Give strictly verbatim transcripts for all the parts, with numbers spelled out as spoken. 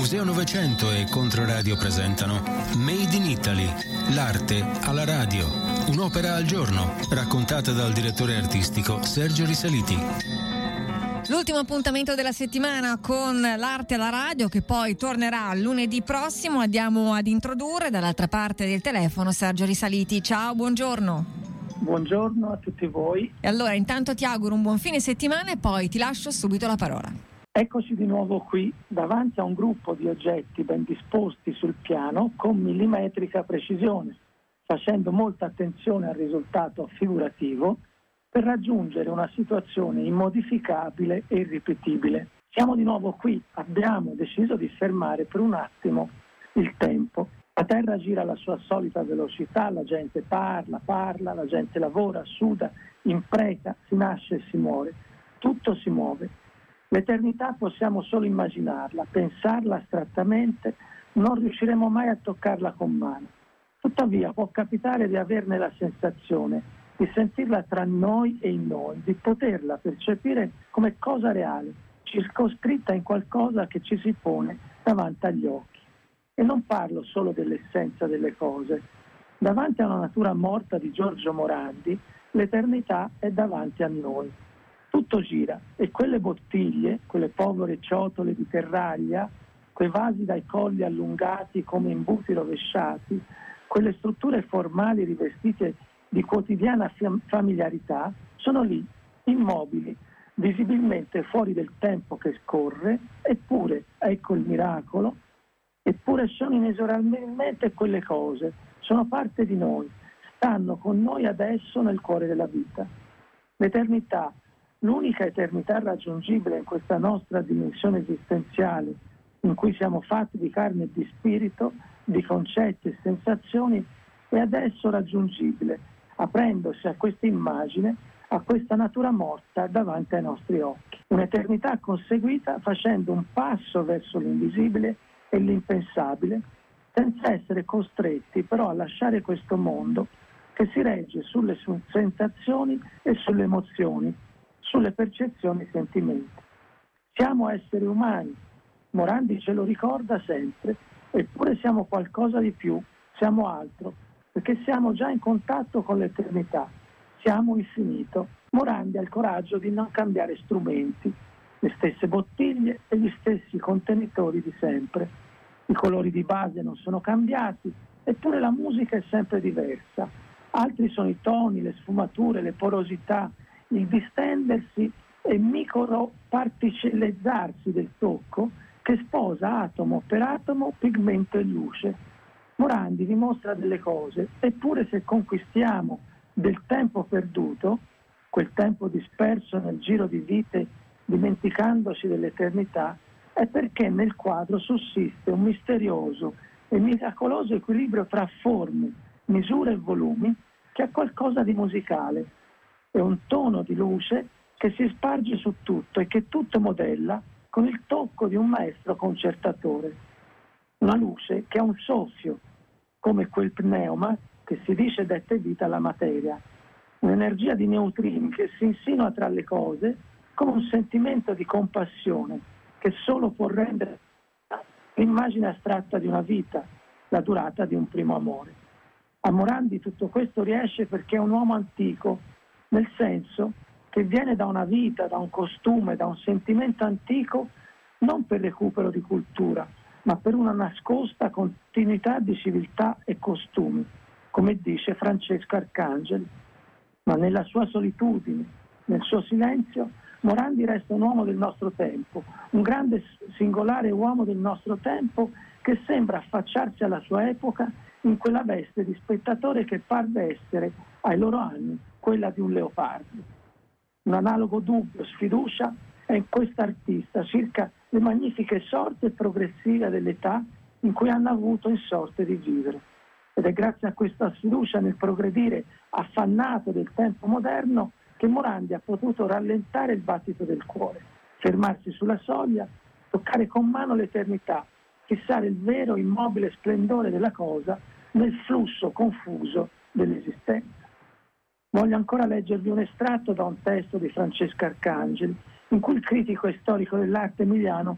Museo Novecento e Controradio presentano Made in Italy, l'arte alla radio, un'opera al giorno, raccontata dal direttore artistico Sergio Risaliti. L'ultimo appuntamento della settimana con l'arte alla radio, che poi tornerà lunedì prossimo. Andiamo ad introdurre dall'altra parte del telefono Sergio Risaliti. Ciao, buongiorno. Buongiorno a tutti voi. E allora intanto ti auguro un buon fine settimana e poi ti lascio subito la parola. Eccoci di nuovo qui davanti a un gruppo di oggetti ben disposti sul piano con millimetrica precisione, facendo molta attenzione al risultato figurativo per raggiungere una situazione immodificabile e irripetibile. Siamo di nuovo qui, abbiamo deciso di fermare per un attimo il tempo. La Terra gira alla sua solita velocità, la gente parla, parla, la gente lavora, suda, impreca, si nasce e si muore. Tutto si muove. L'eternità possiamo solo immaginarla, pensarla astrattamente, non riusciremo mai a toccarla con mano. Tuttavia può capitare di averne la sensazione, di sentirla tra noi e in noi, di poterla percepire come cosa reale, circoscritta in qualcosa che ci si pone davanti agli occhi. E non parlo solo dell'essenza delle cose. Davanti a una natura morta di Giorgio Morandi, l'eternità è davanti a noi. Tutto gira e quelle bottiglie, quelle povere ciotole di terraglia, quei vasi dai colli allungati come imbuti rovesciati, quelle strutture formali rivestite di quotidiana familiarità, sono lì, immobili, visibilmente fuori del tempo che scorre, eppure, ecco il miracolo, eppure sono inesorabilmente quelle cose, sono parte di noi, stanno con noi adesso nel cuore della vita. L'eternità, l'unica eternità raggiungibile in questa nostra dimensione esistenziale, in cui siamo fatti di carne e di spirito, di concetti e sensazioni, è adesso raggiungibile, aprendosi a questa immagine, a questa natura morta davanti ai nostri occhi. Un'eternità conseguita facendo un passo verso l'invisibile e l'impensabile, senza essere costretti però a lasciare questo mondo che si regge sulle sensazioni e sulle emozioni, sulle percezioni e sentimenti. Siamo esseri umani, Morandi ce lo ricorda sempre, eppure siamo qualcosa di più, siamo altro, perché siamo già in contatto con l'eternità, siamo infinito. Morandi ha il coraggio di non cambiare strumenti, le stesse bottiglie e gli stessi contenitori di sempre. I colori di base non sono cambiati, eppure la musica è sempre diversa. Altri sono i toni, le sfumature, le porosità, il distendersi e microparticellizzarsi del tocco che sposa atomo per atomo, pigmento e luce. Morandi dimostra delle cose, eppure se conquistiamo del tempo perduto, quel tempo disperso nel giro di vite dimenticandoci dell'eternità, è perché nel quadro sussiste un misterioso e miracoloso equilibrio tra forme, misure e volumi che ha qualcosa di musicale. È un tono di luce che si sparge su tutto e che tutto modella con il tocco di un maestro concertatore. Una luce che ha un soffio, come quel pneuma che si dice dette vita alla materia. Un'energia di neutrini che si insinua tra le cose come un sentimento di compassione che solo può rendere l'immagine astratta di una vita, la durata di un primo amore. A Morandi tutto questo riesce perché è un uomo antico, nel senso che viene da una vita, da un costume, da un sentimento antico, non per recupero di cultura, ma per una nascosta continuità di civiltà e costumi, come dice Francesco Arcangeli. Ma nella sua solitudine, nel suo silenzio, Morandi resta un uomo del nostro tempo, un grande singolare uomo del nostro tempo che sembra affacciarsi alla sua epoca in quella veste di spettatore che parve essere, ai loro anni, quella di un leopardo. Un analogo dubbio, sfiducia, è in quest'artista circa le magnifiche sorti progressive dell'età in cui hanno avuto in sorte di vivere. Ed è grazie a questa sfiducia nel progredire affannato del tempo moderno che Morandi ha potuto rallentare il battito del cuore, fermarsi sulla soglia, toccare con mano l'eternità, fissare il vero immobile splendore della cosa nel flusso confuso dell'esistenza. Voglio ancora leggervi un estratto da un testo di Francesco Arcangeli, in cui il critico e storico dell'arte emiliano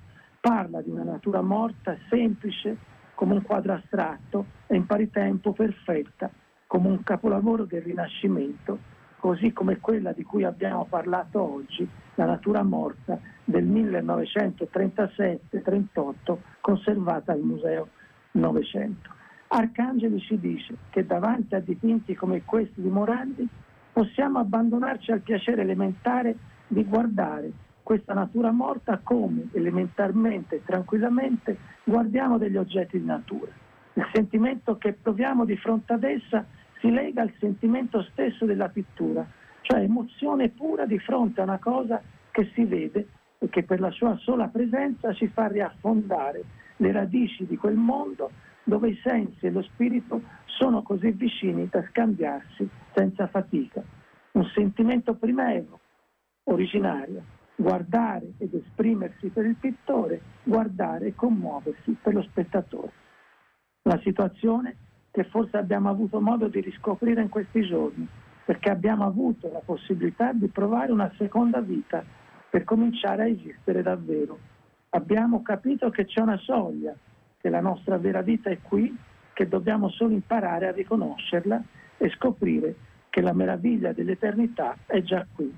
parla di una natura morta semplice come un quadro astratto e in pari tempo perfetta come un capolavoro del Rinascimento, così come quella di cui abbiamo parlato oggi, la natura morta del millenovecentotrentasette trentotto, conservata al Museo Novecento. Arcangeli ci dice che davanti a dipinti come questi di Morandi possiamo abbandonarci al piacere elementare di guardare questa natura morta come elementarmente e tranquillamente guardiamo degli oggetti di natura. Il sentimento che proviamo di fronte ad essa si lega al sentimento stesso della pittura, cioè emozione pura di fronte a una cosa che si vede e che per la sua sola presenza ci fa riaffondare le radici di quel mondo dove i sensi e lo spirito sono così vicini da scambiarsi senza fatica. Un sentimento primevo, originario, guardare ed esprimersi per il pittore, guardare e commuoversi per lo spettatore. Una situazione che forse abbiamo avuto modo di riscoprire in questi giorni, perché abbiamo avuto la possibilità di provare una seconda vita per cominciare a esistere davvero. Abbiamo capito che c'è una soglia, che la nostra vera vita è qui, che dobbiamo solo imparare a riconoscerla e scoprire che la meraviglia dell'eternità è già qui.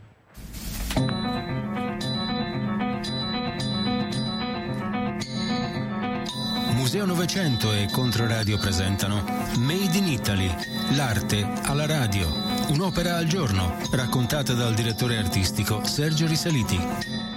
Museo Novecento e Controradio presentano Made in Italy, l'arte alla radio, un'opera al giorno, raccontata dal direttore artistico Sergio Risaliti.